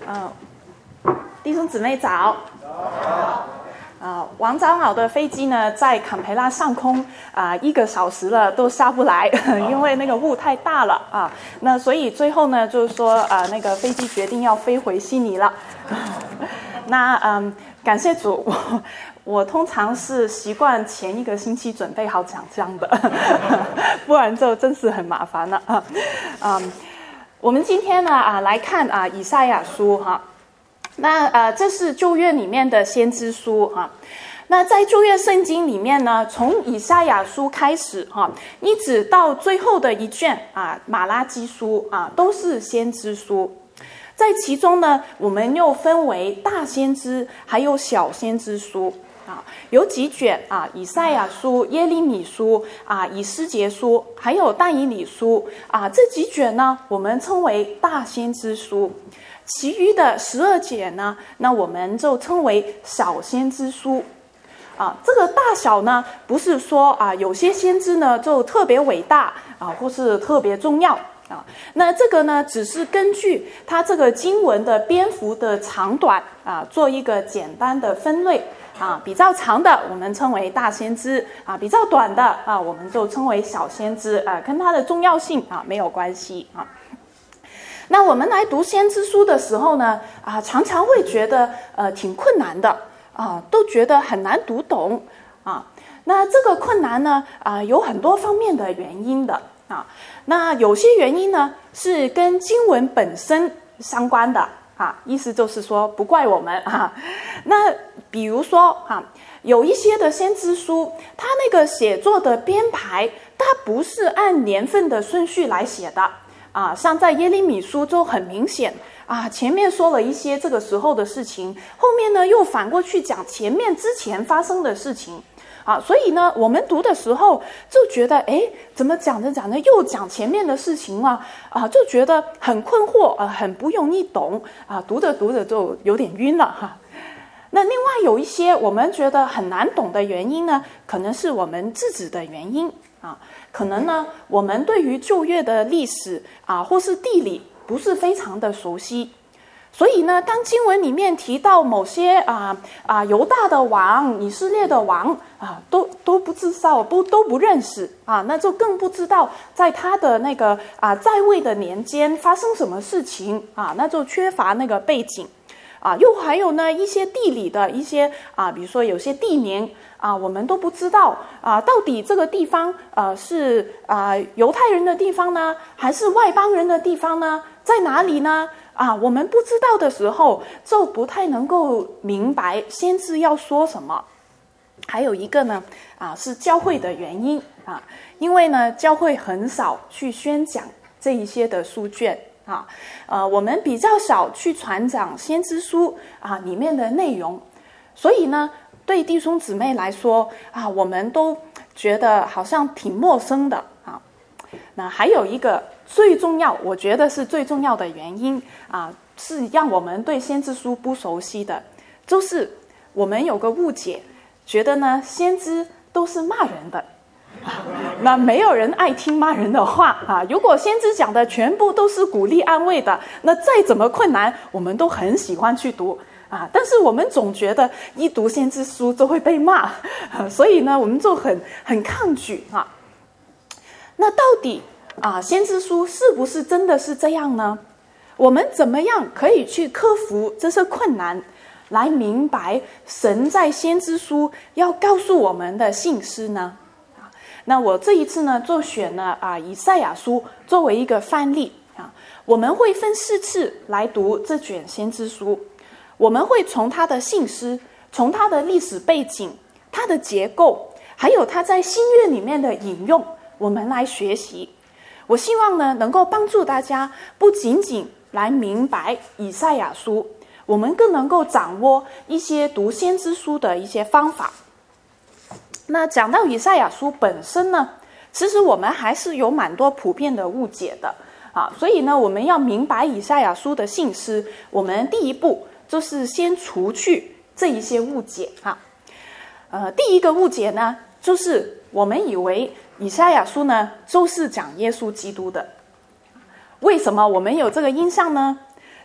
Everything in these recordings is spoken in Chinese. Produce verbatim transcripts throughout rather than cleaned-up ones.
呃，弟兄姊妹早。啊、呃，王长老的飞机呢，在坎培拉上空啊、呃，一个小时了都下不来，因为那个雾太大了啊。那所以最后呢，就是说啊、呃，那个飞机决定要飞回悉尼了。那嗯，感谢主，我我通常是习惯前一个星期准备好讲章的，不然就真是很麻烦了啊。嗯，我们今天呢啊来看啊以赛亚书哈。那呃，这是旧约里面的先知书哈。那在旧约圣经里面呢，从以赛亚书开始哈，一直到最后的一卷啊，马拉基书啊，都是先知书。在其中呢，我们又分为大先知还有小先知书啊，有几卷啊，以赛亚书、耶利米书啊、以斯结书，还有但以理书啊，这几卷呢，我们称为大先知书。其余的十二卷呢，那我们就称为小先知书。啊，这个大小呢，不是说啊，有些先知呢就特别伟大啊，或是特别重要啊。那这个呢，只是根据它这个经文的篇幅的长短啊，做一个简单的分类啊。比较长的我们称为大先知啊，比较短的啊，我们就称为小先知啊，跟它的重要性啊没有关系啊。那我们来读先知书的时候呢，啊，常常会觉得呃挺困难的啊，都觉得很难读懂啊。那这个困难呢，啊，有很多方面的原因的啊。那有些原因呢是跟经文本身相关的啊，意思就是说不怪我们啊。那比如说啊，有一些的先知书，它那个写作的编排，它不是按年份的顺序来写的。啊，像在耶利米书就很明显啊，前面说了一些这个时候的事情，后面呢又反过去讲前面之前发生的事情啊，所以呢我们读的时候就觉得，哎，怎么讲着讲着又讲前面的事情了啊，就觉得很困惑啊，很不容易懂啊，读着读着就有点晕了哈。那另外有一些我们觉得很难懂的原因呢，可能是我们自己的原因啊，可能呢我们对于旧约的历史啊或是地理不是非常的熟悉，所以呢当经文里面提到某些啊啊犹大的王、以色列的王啊，都都不知道，不都不认识啊，那就更不知道在他的那个啊在位的年间发生什么事情啊，那就缺乏那个背景。啊，又还有呢一些地理的一些啊，比如说有些地名啊，我们都不知道啊，到底这个地方呃是啊犹太人的地方呢，还是外邦人的地方呢？在哪里呢？啊，我们不知道的时候，就不太能够明白先知要说什么。还有一个呢啊，是教会的原因啊，因为呢教会很少去宣讲这一些的书卷。啊，呃，我们比较少去传讲先知书啊里面的内容，所以呢，对弟兄姊妹来说啊，我们都觉得好像挺陌生的啊。那还有一个最重要，我觉得是最重要的原因啊，是让我们对先知书不熟悉的，就是我们有个误解，觉得呢先知都是骂人的。那没有人爱听骂人的话啊！如果先知讲的全部都是鼓励安慰的，那再怎么困难，我们都很喜欢去读啊。但是我们总觉得一读先知书就会被骂，啊、所以呢，我们就很很抗拒啊。那到底啊，先知书是不是真的是这样呢？我们怎么样可以去克服这些困难，来明白神在先知书要告诉我们的信息呢？那我这一次呢，就选了啊以赛亚书作为一个范例啊，我们会分四次来读这卷先知书，我们会从它的信息，从它的历史背景、它的结构，还有它在新约里面的引用，我们来学习。我希望呢，能够帮助大家不仅仅来明白以赛亚书，我们更能够掌握一些读先知书的一些方法。那讲到以赛亚书本身呢，其实我们还是有蛮多普遍的误解的啊，所以呢，我们要明白以赛亚书的信息，我们第一步就是先除去这一些误解啊。呃，第一个误解呢，就是我们以为以赛亚书呢就是讲耶稣基督的。为什么我们有这个印象呢？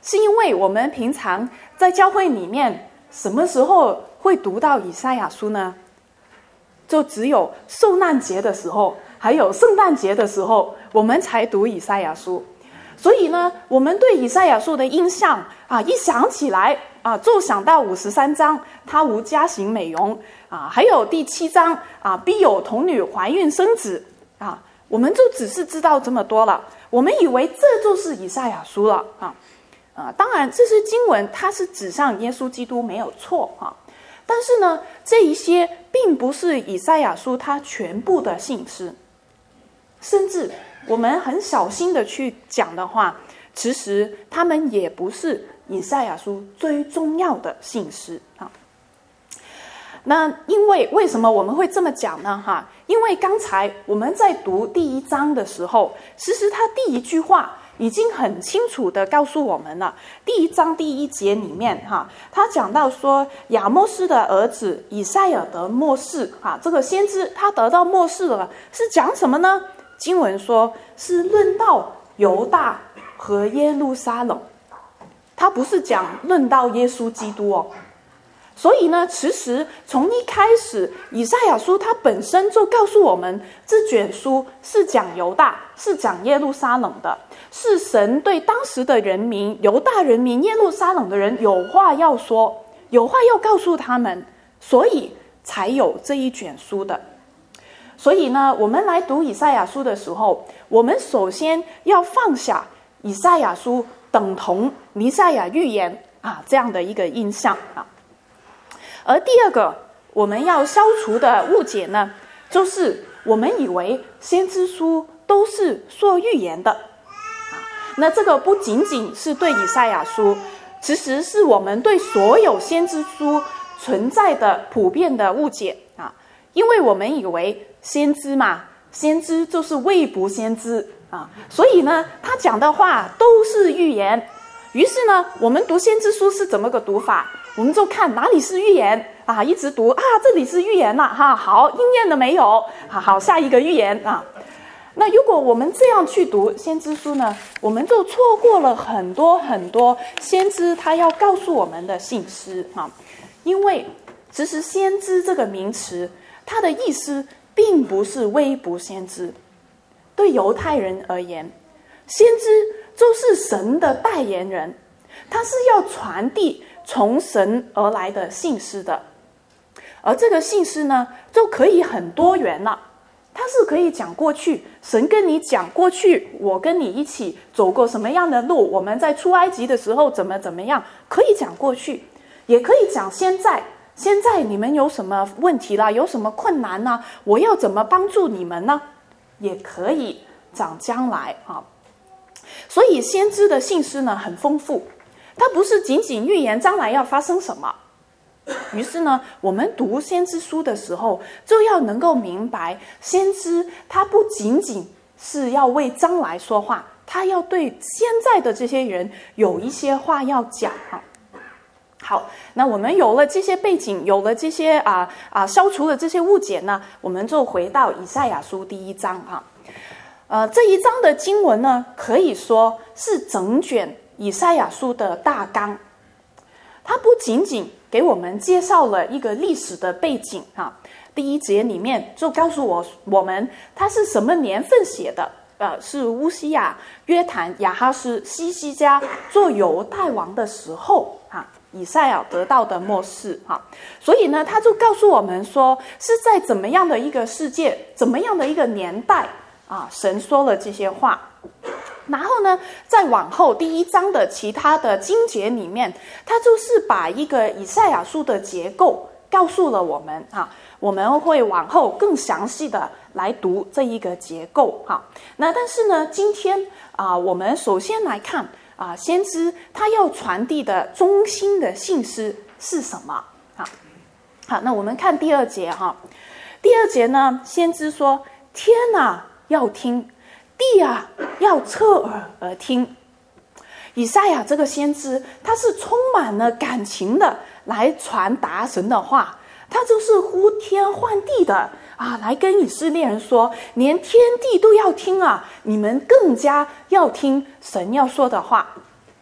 是因为我们平常在教会里面什么时候会读到以赛亚书呢？就只有受难节的时候，还有圣诞节的时候，我们才读以赛亚书。所以呢，我们对以赛亚书的印象啊，一想起来啊，就想到五十三章他无家型美容啊，还有第七章啊，必有童女怀孕生子啊，我们就只是知道这么多了。我们以为这就是以赛亚书了啊啊！当然，这些经文它是指向耶稣基督没有错啊，但是呢，这一些并不是以赛亚书它全部的信息，甚至我们很小心的去讲的话，其实他们也不是以赛亚书最重要的信息啊。那因为为什么我们会这么讲呢？哈，因为刚才我们在读第一章的时候，其实他第一句话已经很清楚的告诉我们了。第一章第一节里面，哈，他讲到说亚摩斯的儿子以赛亚得末世，哈，这个先知他得到末世了，是讲什么呢？经文说是论到犹大和耶路撒冷，他不是讲论到耶稣基督哦。所以呢，其实从一开始，以赛亚书它本身就告诉我们，这卷书是讲犹大，是讲耶路撒冷的，是神对当时的人民、犹大人民、耶路撒冷的人有话要说，有话要告诉他们，所以才有这一卷书的。所以呢，我们来读以赛亚书的时候，我们首先要放下以赛亚书等同弥赛亚预言啊这样的一个印象啊。而第二个我们要消除的误解呢，就是我们以为先知书都是说预言的啊。那这个不仅仅是对以赛亚书，其实是我们对所有先知书存在的普遍的误解啊。因为我们以为先知嘛，先知就是未卜先知啊，所以呢，他讲的话都是预言。于是呢，我们读先知书是怎么个读法？我们就看哪里是预言啊，一直读啊，这里是预言了哈，好，应验了没有？好好，下一个预言啊。那如果我们这样去读先知书呢，我们就错过了很多很多先知他要告诉我们的信息啊。因为其实先知这个名词，它的意思并不是未卜先知。对犹太人而言，先知就是神的代言人，他是要传递从神而来的信息的。而这个信息呢，就可以很多元了。它是可以讲过去，神跟你讲过去，我跟你一起走过什么样的路，我们在出埃及的时候怎么怎么样，可以讲过去，也可以讲现在。现在你们有什么问题啦？有什么困难呢？我要怎么帮助你们呢？也可以讲将来啊。所以先知的信息呢很丰富，它不是仅仅预言将来要发生什么。于是呢，我们读先知书的时候，就要能够明白，先知他不仅仅是要为将来说话，他要对现在的这些人有一些话要讲啊。好，那我们有了这些背景，有了这些啊啊消除了这些误解呢，我们就回到以赛亚书第一章啊。呃，这一章的经文呢，可以说是整卷以赛亚书的大纲。它不仅仅给我们介绍了一个历史的背景啊，第一节里面就告诉我我们它是什么年份写的，呃，是乌西亚、约坦、亚哈斯、西西家做犹太王的时候啊，以赛亚得到的末世啊。所以呢，他就告诉我们说，是在怎么样的一个世界，怎么样的一个年代啊，神说了这些话。然后呢，再往后第一章的其他的经节里面，它就是把一个以赛亚书的结构告诉了我们啊。我们会往后更详细的来读这一个结构哈。那但是呢，今天啊，我们首先来看啊，先知他要传递的中心的信息是什么啊？好，那我们看第二节哈。第二节呢，先知说：“天啊，要听。”地啊，要侧耳而听。以赛亚这个先知，他是充满了感情的来传达神的话，他就是呼天唤地的啊，来跟以色列人说，连天地都要听啊，你们更加要听神要说的话。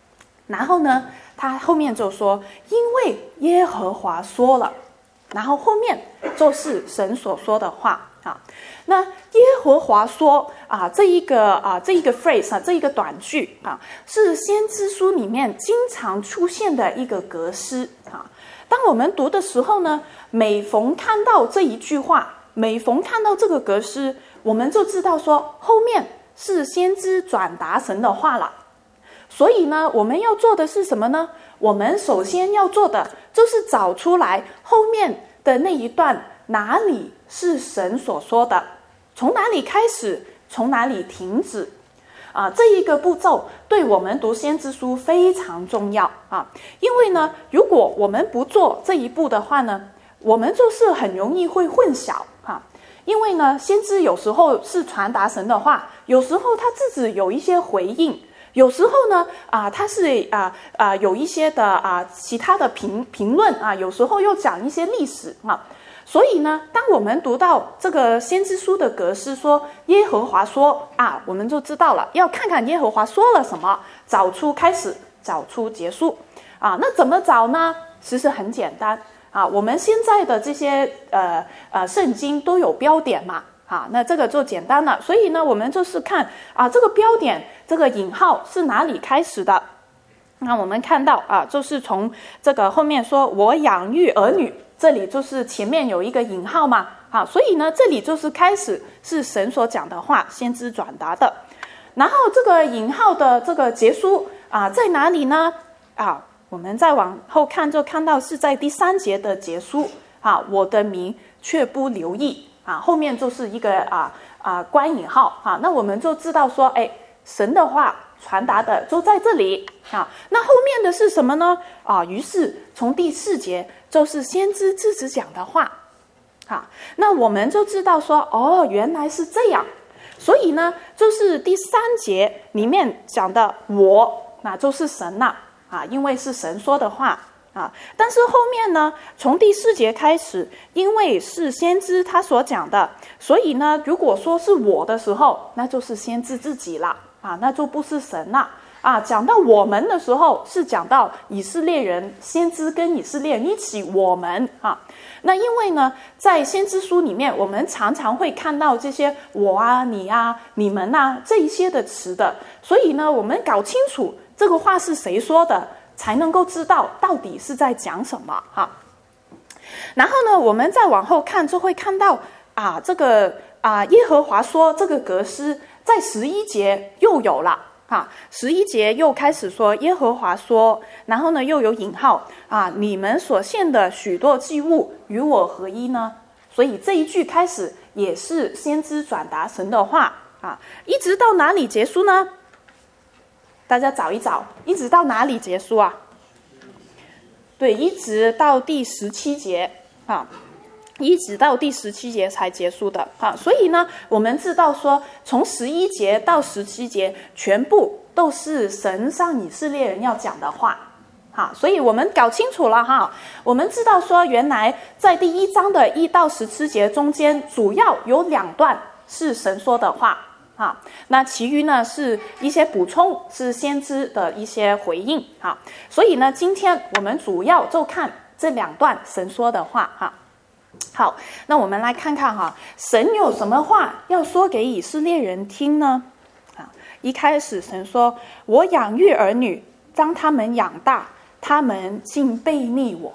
然后呢，他后面就说，因为耶和华说了，然后后面就是神所说的话啊。那耶和华说啊，这一个啊，这一个 phrase 啊，这一个短句啊，是先知书里面经常出现的一个格式啊。当我们读的时候呢，每逢看到这一句话，每逢看到这个格式，我们就知道说后面是先知转达神的话了。所以呢，我们要做的是什么呢？我们首先要做的就是找出来后面的那一段哪里是神所说的，从哪里开始，从哪里停止啊，这一个步骤对我们读先知书非常重要啊。因为呢，如果我们不做这一步的话呢，我们就是很容易会混淆啊。因为呢，先知有时候是传达神的话，有时候他自己有一些回应，有时候呢，啊，他是啊啊有一些的啊其他的评评论啊，有时候又讲一些历史啊。所以呢，当我们读到这个先知书的格式说耶和华说啊，我们就知道了，要看看耶和华说了什么，找出开始，找出结束啊。那怎么找呢？其实很简单啊，我们现在的这些呃呃圣经都有标点嘛。啊，那这个就简单了。所以呢，我们就是看啊，这个标点，这个引号是哪里开始的？那我们看到啊，就是从这个后面说我养育儿女，这里就是前面有一个引号嘛。啊，所以呢，这里就是开始是神所讲的话，先知转达的。然后这个引号的这个结束啊，在哪里呢？啊，我们再往后看，就看到是在第三节的结束。啊，我的名却不留意。啊，后面就是一个啊啊关引号啊，那我们就知道说，哎，神的话传达的就在这里啊。那后面的是什么呢？啊，于是从第四节就是先知自己讲的话，啊，那我们就知道说，哦，原来是这样。所以呢，就是第三节里面讲的我，那就是神呐啊，因为是神说的话。啊，但是后面呢，从第四节开始，因为是先知他所讲的，所以呢，如果说是我的时候，那就是先知自己了啊，那就不是神了啊。讲到我们的时候，是讲到以色列人，先知跟以色列人一起我们啊。那因为呢，在先知书里面，我们常常会看到这些我啊、你啊、你们啊这一些的词的，所以呢，我们搞清楚这个话是谁说的，才能够知道到底是在讲什么哈。然后呢，我们再往后看，就会看到啊，这个啊，耶和华说这个格式在十一节又有了啊，十一节又开始说耶和华说，然后呢又有引号啊，你们所献的许多祭物与我合一呢？所以这一句开始也是先知转达神的话啊，一直到哪里结束呢？大家找一找，一直到哪里结束啊？对，一直到第十七节啊，一直到第十七节才结束的啊。所以呢，我们知道说，从十一节到十七节，全部都是神向以色列人要讲的话。好，所以我们搞清楚了哈，我们知道说，原来在第一章的一到十七节中间，主要有两段是神说的话。啊，那其余呢是一些补充，是先知的一些回应啊。所以呢，今天我们主要就看这两段神说的话哈。好，那我们来看看哈，神有什么话要说给以色列人听呢？啊，一开始神说：“我养育儿女，将他们养大，他们竟背逆我。”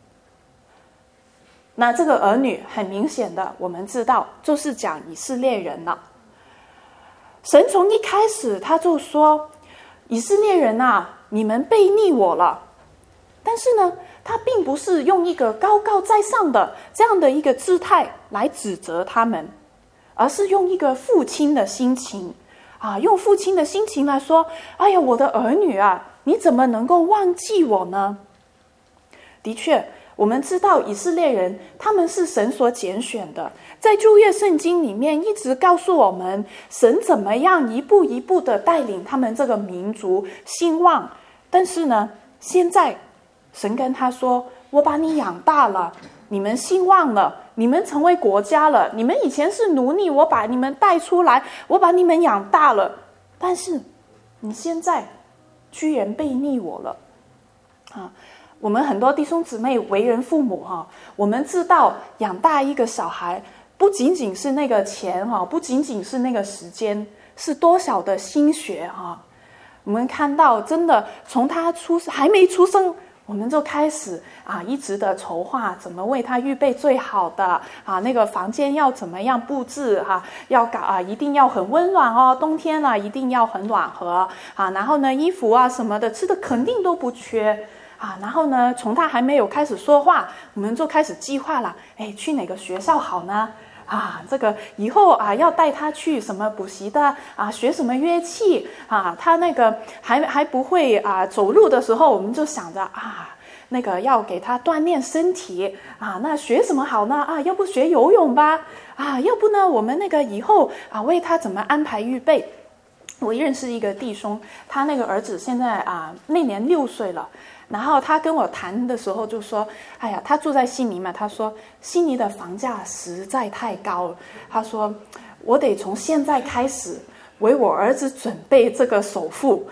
那这个儿女很明显的，我们知道就是讲以色列人了。神从一开始他就说，以色列人啊，你们背逆我了。但是呢，他并不是用一个高高在上的这样的一个姿态来指责他们，而是用一个父亲的心情啊，用父亲的心情来说，哎呀，我的儿女啊，你怎么能够忘记我呢？的确，我们知道以色列人他们是神所拣选的，在旧约圣经里面一直告诉我们神怎么样一步一步的带领他们这个民族兴旺。但是呢，现在神跟他说，我把你养大了，你们兴旺了，你们成为国家了，你们以前是奴隶，我把你们带出来，我把你们养大了，但是你现在居然背逆我了。啊，我们很多弟兄姊妹为人父母哈、啊，我们知道养大一个小孩不仅仅是那个钱哈、啊，不仅仅是那个时间，是多少的心血哈、啊。我们看到真的从他出还没出生，我们就开始啊，一直的筹划怎么为他预备最好的啊，那个房间要怎么样布置哈、啊，要搞啊，一定要很温暖哦，冬天啊一定要很暖和啊，然后呢衣服啊什么的吃的肯定都不缺啊，然后呢从他还没有开始说话，我们就开始计划了，哎，去哪个学校好呢？啊，这个以后啊要带他去什么补习的啊，学什么乐器啊，他那个还还不会啊走路的时候，我们就想着啊，那个要给他锻炼身体啊，那学什么好呢？啊，要不学游泳吧？啊，要不呢我们那个以后啊为他怎么安排预备？我认识一个弟兄，他那个儿子现在啊那年六岁了。然后他跟我谈的时候就说，哎呀，他住在悉尼嘛，他说悉尼的房价实在太高了，他说我得从现在开始为我儿子准备这个首付。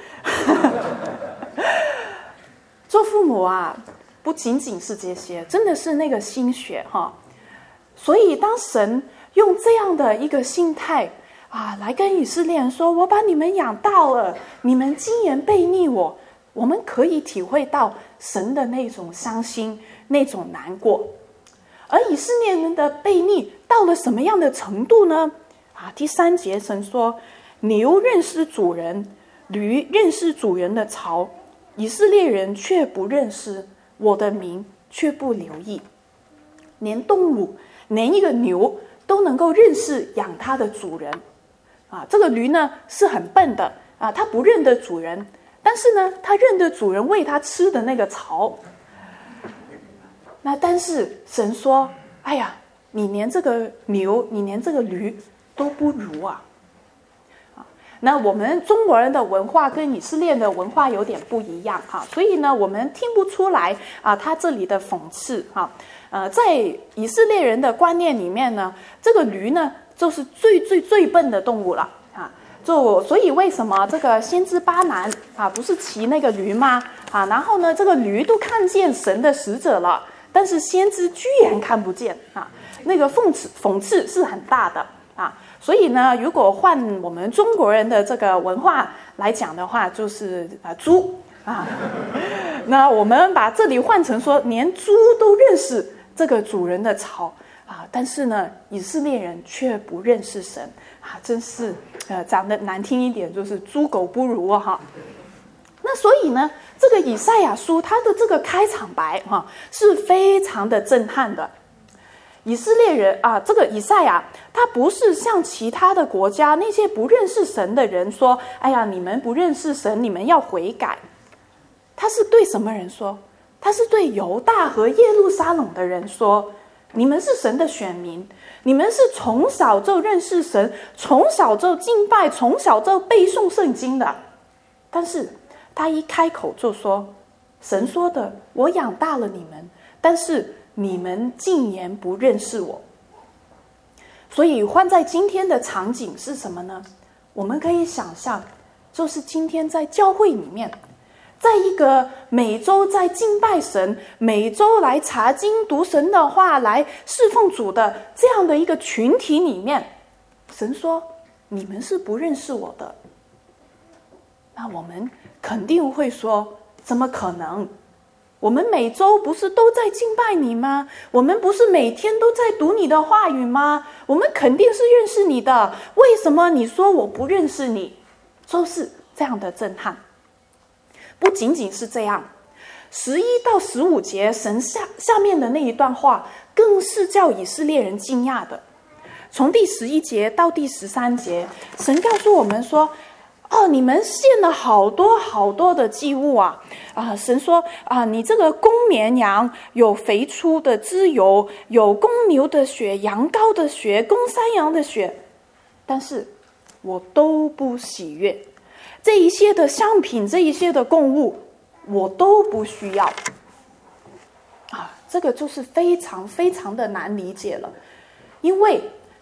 做父母啊不仅仅是这些，真的是那个心血哈。所以当神用这样的一个心态啊来跟以色列人说，我把你们养大了，你们竟然背逆我，我们可以体会到神的那种伤心，那种难过。而以色列人的悖逆到了什么样的程度呢？啊，第三节神说，牛认识主人，驴认识主人的槽，以色列人却不认识，我的名却不留意。连动物，连一个牛都能够认识养它的主人。啊，这个驴呢是很笨的啊，它不认得主人。但是呢，他认得主人喂他吃的那个槽。那但是神说，哎呀，你连这个牛，你连这个驴都不如啊！啊，那我们中国人的文化跟以色列的文化有点不一样哈，所以呢，我们听不出来啊，他这里的讽刺哈。呃，在以色列人的观念里面呢，这个驴呢，就是最最最笨的动物了。就所以为什么这个先知巴兰啊不是骑那个驴吗？啊，然后呢这个驴都看见神的使者了，但是先知居然看不见啊，那个讽刺讽刺是很大的啊。所以呢，如果换我们中国人的这个文化来讲的话，就是啊猪啊。那我们把这里换成说，连猪都认识这个主人的槽啊，但是呢，以色列人却不认识神啊，真是。呃，讲的难听一点，就是猪狗不如啊哈。那所以呢，这个以赛亚书它的这个开场白哈、啊、是非常的震撼的。以色列人啊，这个以赛亚他不是像其他的国家那些不认识神的人说，哎呀，你们不认识神，你们要悔改。他是对什么人说？他是对犹大和耶路撒冷的人说，你们是神的选民，你们是从小就认识神，从小就敬拜，从小就背诵圣经的。但是他一开口就说，神说的，我养大了你们，但是你们竟然不认识我。所以换在今天的场景是什么呢？我们可以想象，就是今天在教会里面，在一个每周在敬拜神，每周来查经读神的话，来侍奉主的这样的一个群体里面，神说你们是不认识我的。那我们肯定会说，怎么可能？我们每周不是都在敬拜你吗？我们不是每天都在读你的话语吗？我们肯定是认识你的，为什么你说我不认识你？就是这样的震撼。不仅仅是这样，十一到十五节神下下面的那一段话，更是叫以色列人惊讶的。从第十一节到第十三节，神告诉我们说，哦，你们献了好多好多的祭物啊！啊，神说啊，你这个公绵羊有肥出的脂油，有公牛的血，羊羔的血，公山羊的血，但是我都不喜悦。这一些的香品，这一些的供物，我都不需要。啊，这个就是非常非常的难理解了，因为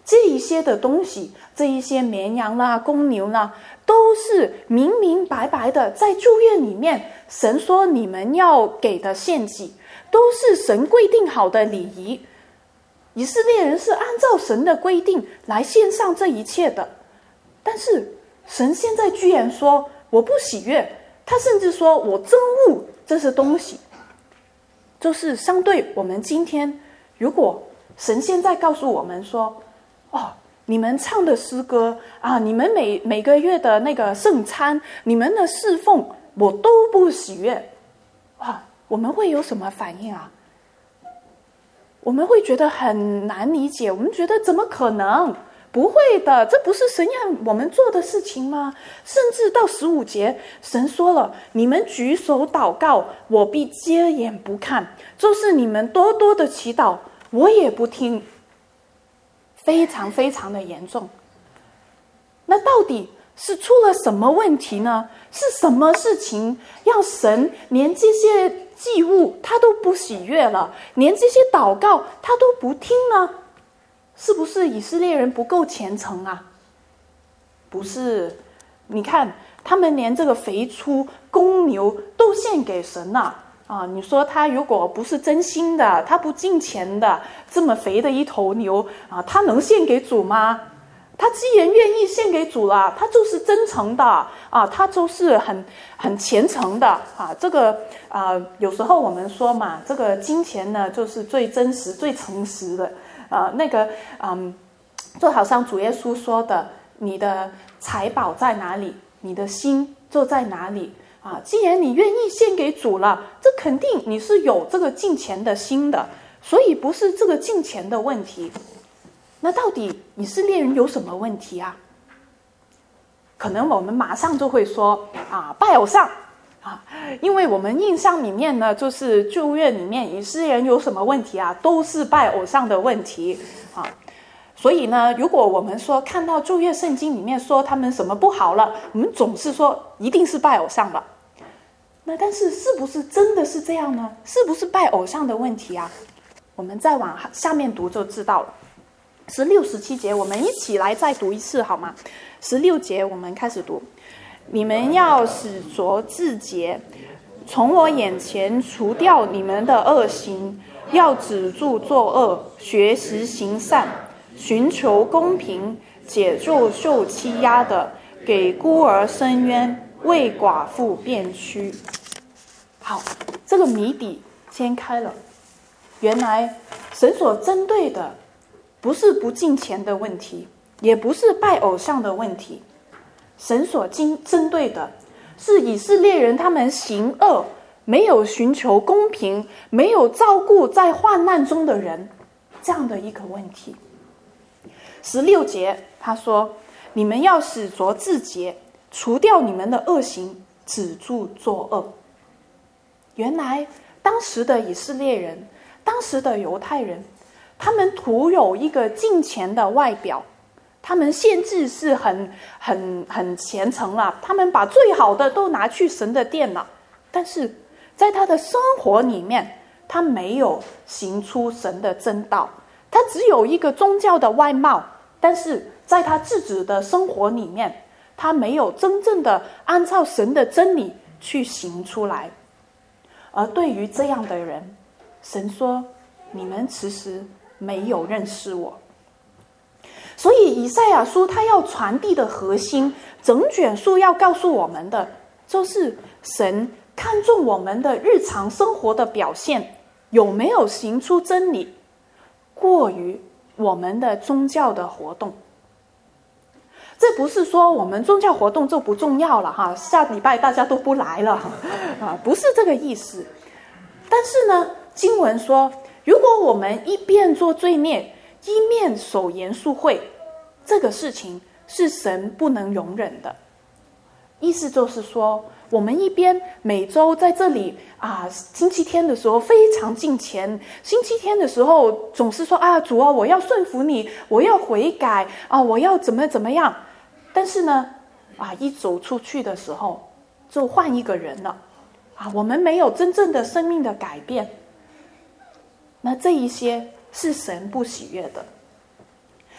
这一些的东西，这一些绵羊啦、公牛啦，都是明明白白的在旧约里面，神说你们要给的献祭，都是神规定好的礼仪。以色列人是按照神的规定来献上这一切的，但是神现在居然说我不喜悦，他甚至说我憎恶这些东西。就是相对我们今天，如果神现在告诉我们说，哦，你们唱的诗歌啊，你们每每个月的那个圣餐，你们的侍奉，我都不喜悦，哇，我们会有什么反应啊？我们会觉得很难理解，我们觉得怎么可能？不会的，这不是神让我们做的事情吗？甚至到十五节，神说了，你们举手祷告，我必接眼不看，就是你们多多的祈祷，我也不听。非常非常的严重。那到底是出了什么问题呢？是什么事情让神连这些祭物他都不喜悦了，连这些祷告他都不听呢？是不是以色列人不够虔诚啊？不是，你看他们连这个肥畜公牛都献给神了啊！你说他如果不是真心的，他不敬虔的，这么肥的一头牛啊，他能献给主吗？他既然愿意献给主了，他就是真诚的啊，他就是很很虔诚的啊。这个啊，有时候我们说嘛，这个金钱呢，就是最真实、最诚实的。呃，那个，嗯，就好像主耶稣说的，你的财宝在哪里，你的心就在哪里啊。既然你愿意献给主了，这肯定你是有这个敬虔的心的，所以不是这个敬虔的问题。那到底以色列人有什么问题啊？可能我们马上就会说啊，拜偶像。啊，因为我们印象里面呢，就是旧约里面以色列人有什么问题啊，都是拜偶像的问题啊。所以呢，如果我们说看到旧约圣经里面说他们什么不好了，我们总是说一定是拜偶像了。那但是是不是真的是这样呢？是不是拜偶像的问题啊？我们再往下面读就知道了。十六、十七节，我们一起来再读一次好吗？十六节我们开始读。你们要使着自洁，从我眼前除掉你们的恶行，要止住作恶，学习行善，寻求公平，解救受欺压的，给孤儿伸冤，为寡妇辩屈。好，这个谜底揭开了，原来神所针对的不是不敬虔的问题，也不是拜偶像的问题，神所针对的是以色列人他们行恶，没有寻求公平，没有照顾在患难中的人，这样的一个问题。十六节他说，你们要使着自洁，除掉你们的恶行，止住作恶。原来当时的以色列人，当时的犹太人，他们徒有一个敬虔的外表，他们献祭是很很很虔诚了，他们把最好的都拿去神的殿了，但是在他的生活里面，他没有行出神的真道，他只有一个宗教的外貌，但是在他自己的生活里面，他没有真正的按照神的真理去行出来。而对于这样的人，神说，你们其实没有认识我。所以以赛亚书他要传递的核心，整卷书要告诉我们的，就是神看重我们的日常生活的表现有没有行出真理，过于我们的宗教的活动。这不是说我们宗教活动就不重要了哈，下礼拜大家都不来了啊，不是这个意思。但是呢，经文说，如果我们一边做罪孽，一面守严肃会，这个事情是神不能容忍的。意思就是说，我们一边每周在这里啊，星期天的时候非常敬虔，星期天的时候总是说啊，主啊，我要顺服你，我要悔改啊，我要怎么怎么样。但是呢，啊，一走出去的时候就换一个人了啊，我们没有真正的生命的改变。那这一些是神不喜悦的。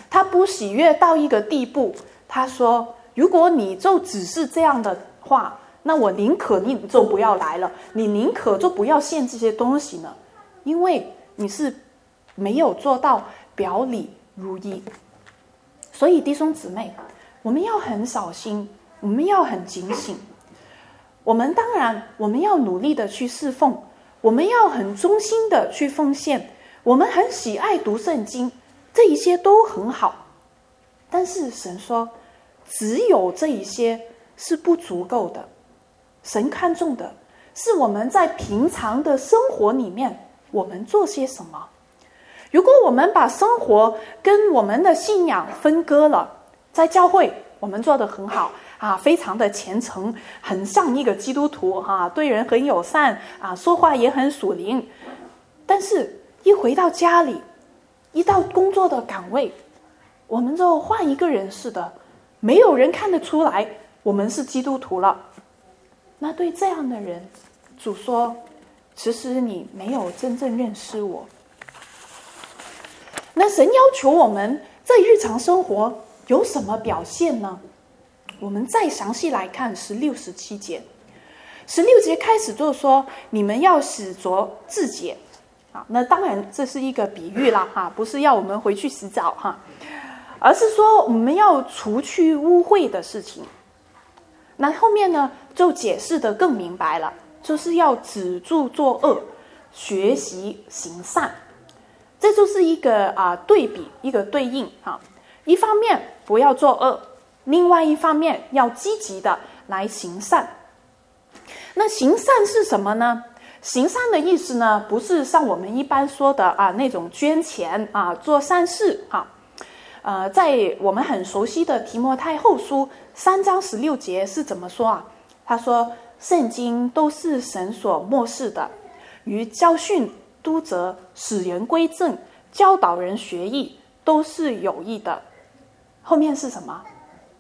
他不喜悦到一个地步，他说如果你就只是这样的话，那我宁可你就不要来了，你宁可就不要献这些东西呢，因为你是没有做到表里如一。所以弟兄姊妹，我们要很小心，我们要很警醒。我们当然我们要努力的去侍奉，我们要很忠心的去奉献，我们很喜爱读圣经，这一些都很好。但是神说只有这一些是不足够的，神看重的是我们在平常的生活里面我们做些什么。如果我们把生活跟我们的信仰分割了，在教会我们做得很好啊，非常的虔诚，很像一个基督徒啊，对人很友善啊，说话也很属灵，但是一回到家里，一到工作的岗位，我们就换一个人似的，没有人看得出来我们是基督徒了。那对这样的人，主说其实你没有真正认识我。那神要求我们在日常生活有什么表现呢？我们再详细来看十六、十七节。十六节开始就说你们要洗濯自洁啊，那当然这是一个比喻啦哈，不是要我们回去洗澡哈，而是说我们要除去污秽的事情。那后面呢就解释得更明白了，就是要止住作恶，学习行善。这就是一个啊、呃、对比，一个对应啊。一方面不要作恶，另外一方面要积极的来行善。那行善是什么呢？行善的意思呢，不是像我们一般说的啊那种捐钱啊做善事哈。呃，在我们很熟悉的提摩太后书三章十六节是怎么说啊？他说：“圣经都是神所默示的，于教训、督责、使人归正、教导人学艺，都是有益的。”后面是什么？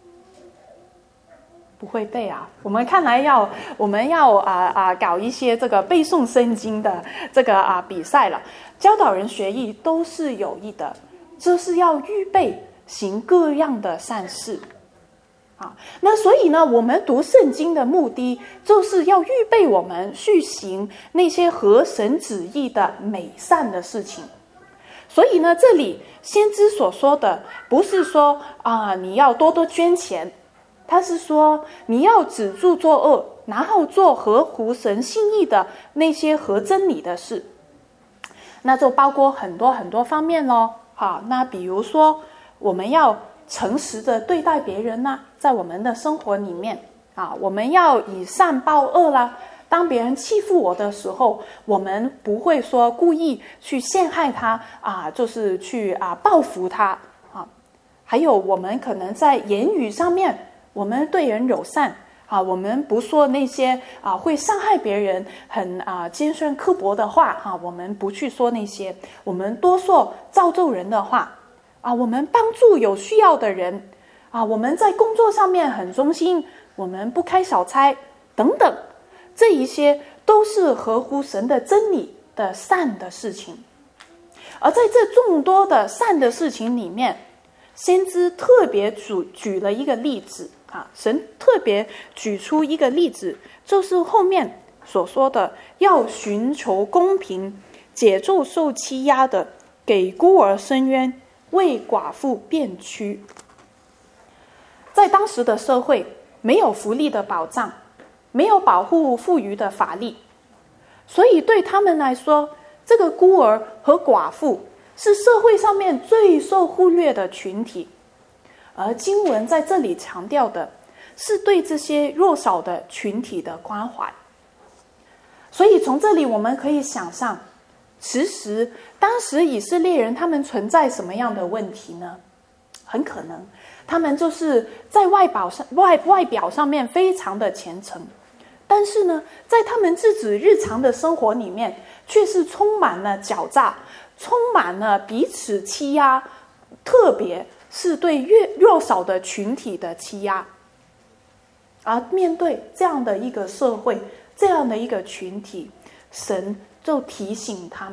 不会背啊！我们看来要我们要啊啊搞一些这个背诵圣经的这个啊比赛了。教导人学艺都是有益的，就是要预备行各样的善事啊。那所以呢，我们读圣经的目的就是要预备我们去行那些合神旨意的美善的事情。所以呢，这里先知所说的不是说啊你要多多捐钱，他是说你要止住作恶，然后做合乎神心意的那些合真理的事。那就包括很多很多方面咯。好，那比如说我们要诚实的对待别人呢、啊，在我们的生活里面啊，我们要以善报恶啦。当别人欺负我的时候，我们不会说故意去陷害他啊，就是去啊报复他啊。还有我们可能在言语上面，我们对人友善啊，我们不说那些啊会伤害别人、很啊尖酸刻薄的话哈、啊，我们不去说那些，我们多说造就人的话啊，我们帮助有需要的人啊，我们在工作上面很忠心，我们不开小差等等。这一些都是合乎神的真理的善的事情。而在这众多的善的事情里面，先知特别举举了一个例子啊，神特别举出一个例子，就是后面所说的要寻求公平，解救受欺压的，给孤儿伸冤，为寡妇辩屈。在当时的社会，没有福利的保障，没有保护妇孺的法律，所以对他们来说，这个孤儿和寡妇是社会上面最受忽略的群体。而经文在这里强调的是对这些弱小的群体的关怀。所以从这里我们可以想象，其实当时以色列人他们存在什么样的问题呢？很可能他们就是在外表上外外表上面非常的虔诚，但是呢，在他们自己日常的生活里面，却是充满了狡诈，充满了彼此欺压，特别是对越弱小的群体的欺压。而面对这样的一个社会，这样的一个群体，神就提醒他们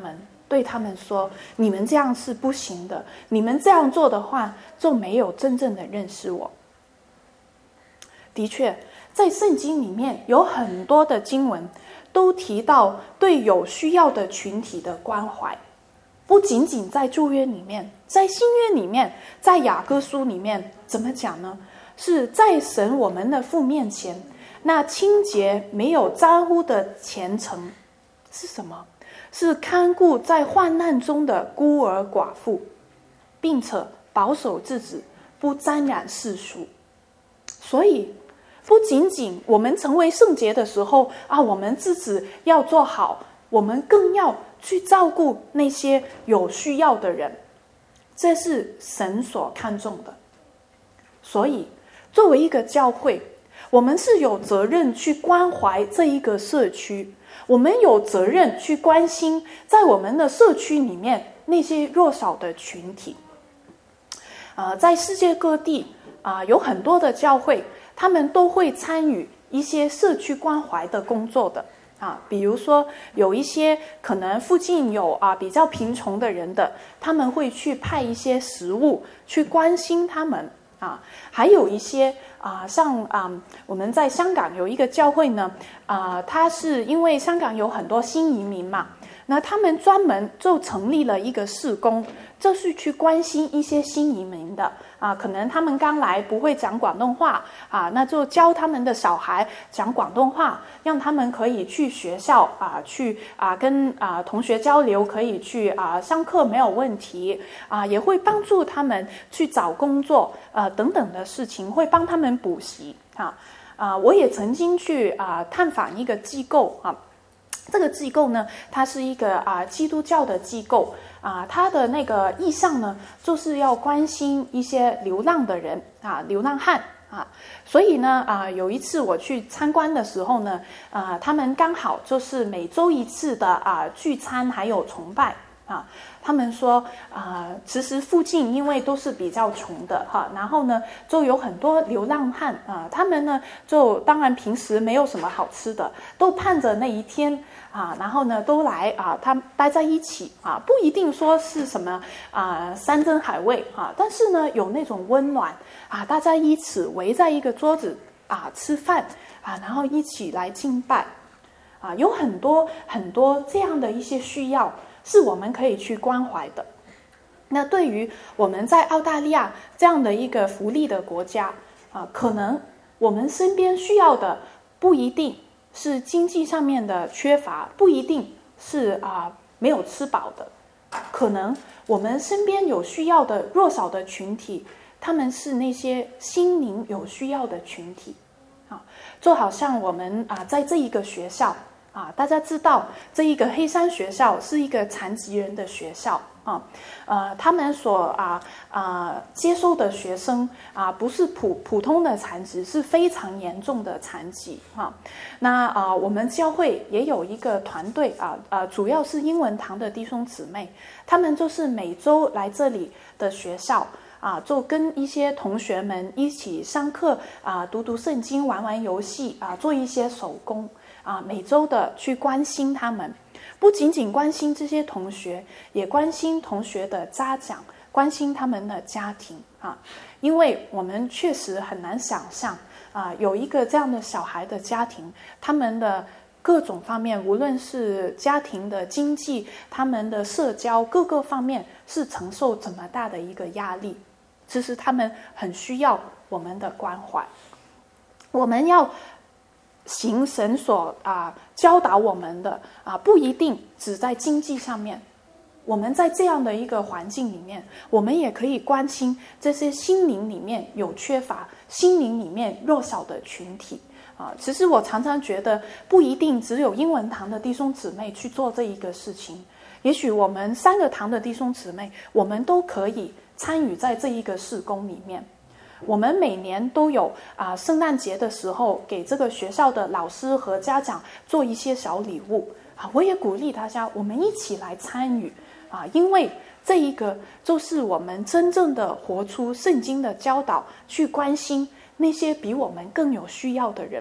对他们说，你们这样是不行的，你们这样做的话就没有真正的认识我。的确，在圣经里面有很多的经文都提到对有需要的群体的关怀，不仅仅在旧约里面，在新约里面，在雅各书里面，怎么讲呢？是在神我们的父面前，那清洁没有沾污的虔诚是什么？是看顾在患难中的孤儿寡妇，并且保守自己不沾染世俗。所以不仅仅我们成为圣洁的时候啊，我们自己要做好，我们更要去照顾那些有需要的人，这是神所看重的。所以作为一个教会，我们是有责任去关怀这一个社区，我们有责任去关心在我们的社区里面那些弱小的群体。呃，在世界各地啊、呃，有很多的教会，他们都会参与一些社区关怀的工作的啊，比如说有一些可能附近有啊比较贫穷的人的，他们会去派一些食物去关心他们啊，还有一些啊，像啊我们在香港有一个教会呢，啊，它是因为香港有很多新移民嘛，那他们专门就成立了一个事工，就是去关心一些新移民的啊，可能他们刚来不会讲广东话啊，那就教他们的小孩讲广东话，让他们可以去学校啊，去啊跟啊同学交流，可以去啊上课没有问题啊，也会帮助他们去找工作呃等等的事情，会帮他们补习啊啊，我也曾经去啊探访一个机构啊。这个机构呢，它是一个啊基督教的机构啊，它的那个意向呢，就是要关心一些流浪的人啊，流浪汉啊。所以呢啊，有一次我去参观的时候呢，啊，他们刚好就是每周一次的啊聚餐还有崇拜啊。他们说啊、呃，其实附近因为都是比较穷的哈，然后呢就有很多流浪汉啊、呃，他们呢就当然平时没有什么好吃的，都盼着那一天啊，然后呢都来啊，他们待在一起啊，不一定说是什么啊山珍海味啊，但是呢有那种温暖啊，大家一起围在一个桌子啊吃饭啊，然后一起来敬拜啊，有很多很多这样的一些需要。是我们可以去关怀的。那对于我们在澳大利亚这样的一个福利的国家啊，可能我们身边需要的不一定是经济上面的缺乏，不一定是啊没有吃饱的，可能我们身边有需要的弱小的群体，他们是那些心灵有需要的群体啊，就好像我们啊在这一个学校。啊，大家知道这一个黑山学校是一个残疾人的学校啊，呃，他们所啊啊接收的学生啊，不是普普通的残疾，是非常严重的残疾啊。那啊，我们教会也有一个团队啊啊，主要是英文堂的弟兄姊妹，他们就是每周来这里的学校。啊，就跟一些同学们一起上课啊，读读圣经，玩玩游戏啊，做一些手工啊，每周的去关心他们，不仅仅关心这些同学，也关心同学的家长，关心他们的家庭啊，因为我们确实很难想象啊，有一个这样的小孩的家庭，他们的各种方面，无论是家庭的经济，他们的社交各个方面，是承受怎么大的一个压力。其实他们很需要我们的关怀，我们要行神所啊教导我们的啊，不一定只在经济上面。我们在这样的一个环境里面，我们也可以关心这些心灵里面有缺乏、心灵里面弱小的群体啊。其实我常常觉得，不一定只有英文堂的弟兄姊妹去做这一个事情，也许我们三个堂的弟兄姊妹，我们都可以参与在这一个事工里面。我们每年都有啊，圣诞节的时候给这个学校的老师和家长做一些小礼物啊，我也鼓励大家，我们一起来参与啊，因为这一个就是我们真正的活出圣经的教导，去关心那些比我们更有需要的人。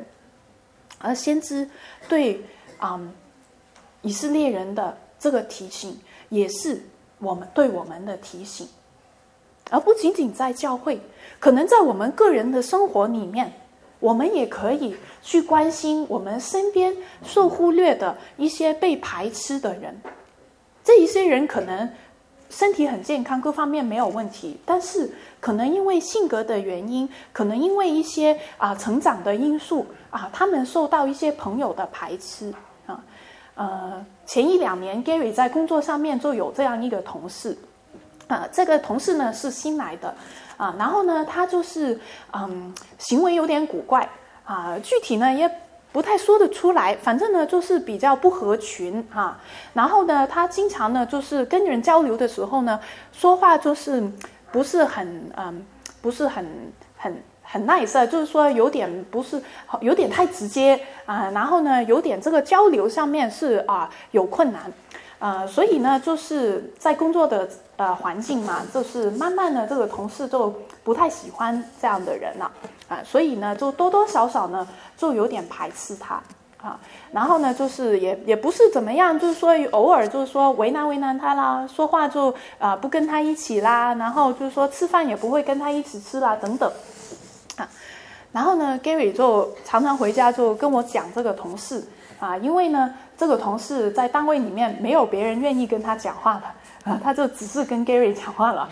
而先知对嗯以色列人的这个提醒， 也是我们对我们的提醒，而不仅仅在教会，可能在我们个人的生活里面，我们也可以去关心我们身边受忽略的一些被排斥的人。这一些人可能身体很健康，各方面没有问题，但是可能因为性格的原因，可能因为一些啊、呃、成长的因素啊，他们受到一些朋友的排斥啊。呃，前一两年 Gary 在工作上面就有这样一个同事啊，这个同事呢是新来的啊，然后呢他就是嗯行为有点古怪啊，具体呢也不太说得出来，反正呢就是比较不合群啊。然后呢，他经常呢就是跟人交流的时候呢，说话就是不是很嗯，不是很很很 nice， 就是说有点不是有点太直接啊。然后呢，有点这个交流上面是啊有困难。呃，所以呢，就是在工作的呃环境嘛，就是慢慢的这个同事就不太喜欢这样的人了啊、呃，所以呢，就多多少少呢，就有点排斥他啊。然后呢，就是也也不是怎么样，就是说偶尔就是说为难为难他啦，说话就啊、呃、不跟他一起啦，然后就是说吃饭也不会跟他一起吃啦等等啊。然后呢 ，Gary 就常常回家就跟我讲这个同事啊，因为呢。这个同事在单位里面没有别人愿意跟他讲话的啊，他就只是跟 Gary 讲话了。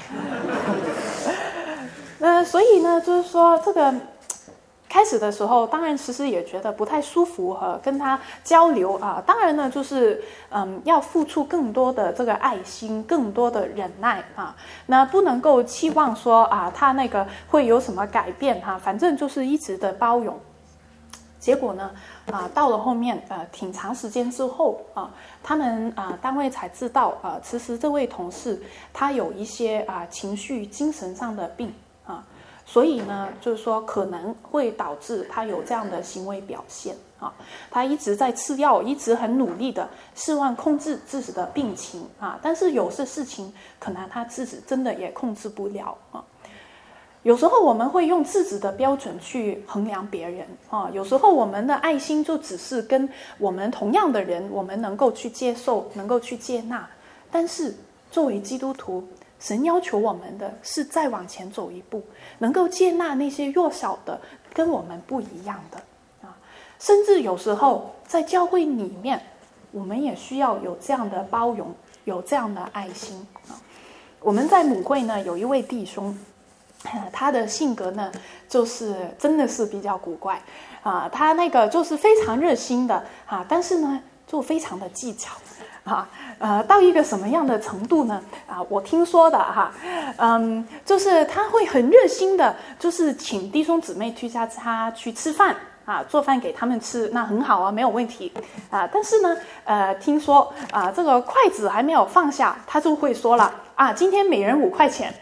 那所以呢，就是说这个开始的时候，当然其实也觉得不太舒服和跟他交流啊。当然呢，就是嗯，要付出更多的这个爱心，更多的忍耐啊。那不能够期望说啊，他那个会有什么改变哈、啊，反正就是一直的包容。结果呢，啊、呃，到了后面，呃，挺长时间之后啊、呃，他们啊、呃、单位才知道啊、呃，其实这位同事他有一些啊、呃、情绪、精神上的病啊，所以呢，就是说可能会导致他有这样的行为表现啊。他一直在吃药，一直很努力的希望控制自己的病情啊，但是有些事情可能他自己真的也控制不了啊。有时候我们会用自己的标准去衡量别人啊，有时候我们的爱心就只是跟我们同样的人，我们能够去接受，能够去接纳。但是作为基督徒，神要求我们的是再往前走一步，能够接纳那些弱小的、跟我们不一样的啊。甚至有时候在教会里面，我们也需要有这样的包容，有这样的爱心啊。我们在母会呢，有一位弟兄。他的性格呢，就是真的是比较古怪啊，他那个就是非常热心的啊，但是呢，就非常的技巧啊，呃，到一个什么样的程度呢？啊，我听说的哈，嗯，就是他会很热心的，就是请弟兄姊妹去家他去吃饭啊，做饭给他们吃，那很好啊，没有问题啊。但是呢，呃，听说啊，这个筷子还没有放下，他就会说了啊，今天每人五块钱。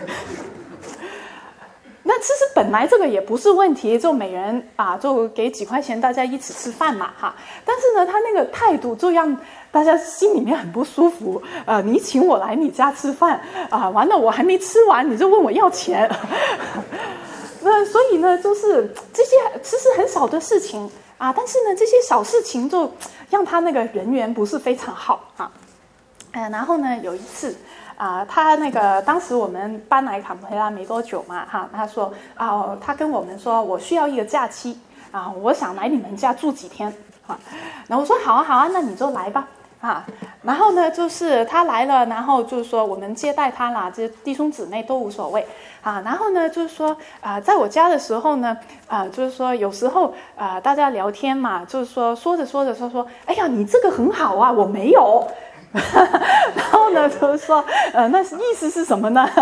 那其实本来这个也不是问题，就每人啊就给几块钱，大家一起吃饭嘛哈。但是呢，他那个态度就让大家心里面很不舒服。呃，你请我来你家吃饭啊，完了我还没吃完你就问我要钱。那所以呢，就是这些其实很少的事情啊，但是呢，这些小事情就让他那个人缘不是非常好啊。呃，然后呢，有一次。啊、呃，他那个当时我们搬来坎培拉没多久嘛，哈，他说啊、呃，他跟我们说，我需要一个假期啊、呃，我想来你们家住几天啊。然后我说好啊好啊，那你就来吧啊。然后呢，就是他来了，然后就是说我们接待他啦，这弟兄姊妹都无所谓啊。然后呢，就是说啊、呃，在我家的时候呢，啊、呃，就是说有时候啊、呃，大家聊天嘛，就是说说着说着说说，哎呀，你这个很好啊，我没有。然后呢，就是说，呃，那意思是什么呢？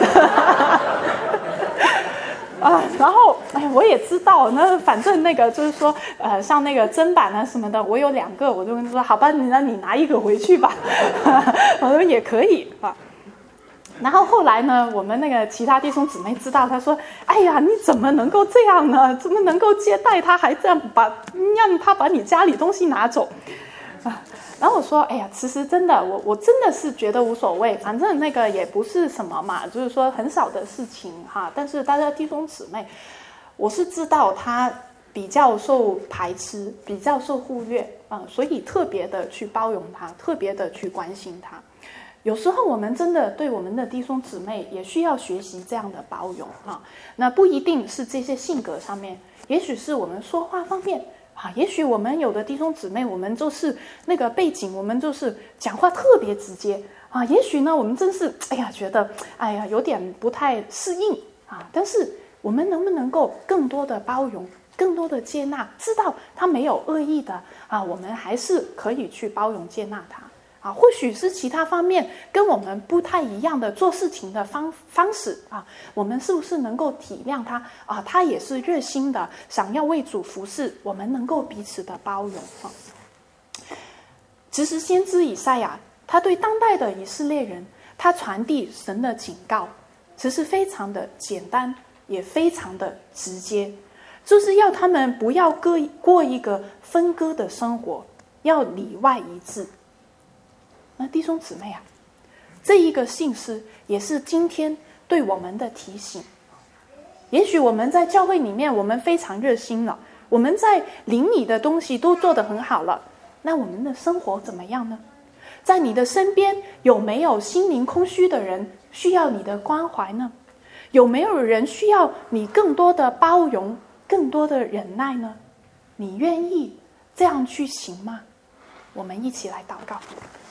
啊，然后哎，我也知道，那反正那个就是说，呃，像那个砧板啊什么的，我有两个，我就跟他说，好吧，那你拿一个回去吧。我说也可以啊。然后后来呢，我们那个其他弟兄姊妹知道，他说，哎呀，你怎么能够这样呢？怎么能够接待他，还这样把让他把你家里东西拿走啊？然后我说，哎呀，其实真的，我我真的是觉得无所谓，反正那个也不是什么嘛，就是说很少的事情哈。但是大家弟兄姊妹，我是知道他比较受排斥，比较受忽略啊、呃，所以特别的去包容他，特别的去关心他。 有时候我们真的对我们的弟兄姊妹也需要学习这样的包容啊。那不一定是这些性格上面，也许是我们说话方面啊，也许我们有的弟兄姊妹，我们就是那个背景，我们就是讲话特别直接啊。也许呢，我们真是哎呀，觉得哎呀有点不太适应啊。但是我们能不能够更多的包容，更多的接纳，知道他没有恶意的啊，我们还是可以去包容接纳他。啊，或许是其他方面跟我们不太一样的做事情的方方式啊，我们是不是能够体谅他啊？他也是热心的，想要为主服事，我们能够彼此的包容啊。执事先知以赛亚，他对当代的以色列人，他传递神的警告，其实非常的简单，也非常的直接，就是要他们不要过过一个分割的生活，要里外一致。那弟兄姊妹啊，这一个信息也是今天对我们的提醒。也许我们在教会里面，我们非常热心了，我们在灵里的东西都做得很好了，那我们的生活怎么样呢？在你的身边有没有心灵空虚的人需要你的关怀呢？有没有人需要你更多的包容，更多的忍耐呢？你愿意这样去行吗？我们一起来祷告。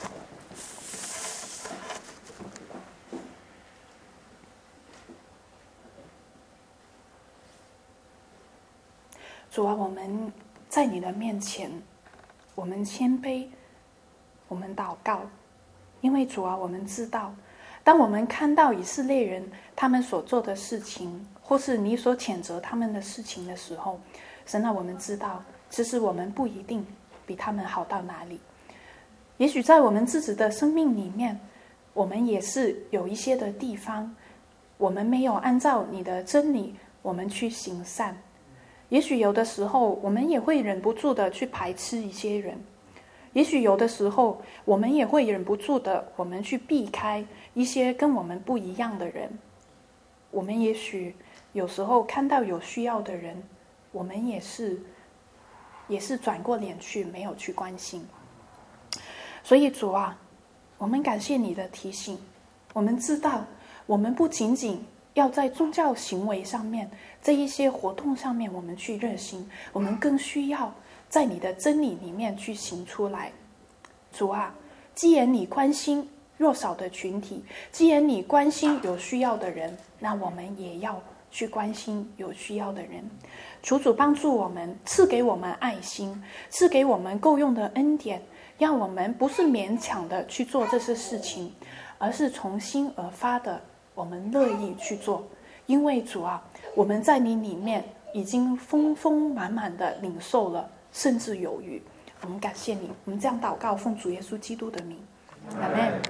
主啊，我们在你的面前，我们谦卑，我们祷告，因为主啊，我们知道，当我们看到以色列人他们所做的事情，或是你所谴责他们的事情的时候，神啊，我们知道，其实我们不一定比他们好到哪里。也许在我们自己的生命里面，我们也是有一些的地方，我们没有按照你的真理，我们去行善。也许有的时候我们也会忍不住的去排斥一些人，也许有的时候我们也会忍不住的我们去避开一些跟我们不一样的人。我们也许有时候看到有需要的人，我们也是也是转过脸去，没有去关心。所以主啊，我们感谢你的提醒，我们知道我们不仅仅要在宗教行为上面，这一些活动上面我们去热心，我们更需要在你的真理里面去行出来。主啊，既然你关心弱小的群体，既然你关心有需要的人，那我们也要去关心有需要的人。求主帮助我们，赐给我们爱心，赐给我们够用的恩典，让我们不是勉强的去做这些事情，而是从心而发的，我们乐意去做。因为主啊，我们在你里面已经丰丰满满的领受了，甚至有余。我们感谢你，我们这样祷告，奉主耶稣基督的名，阿们。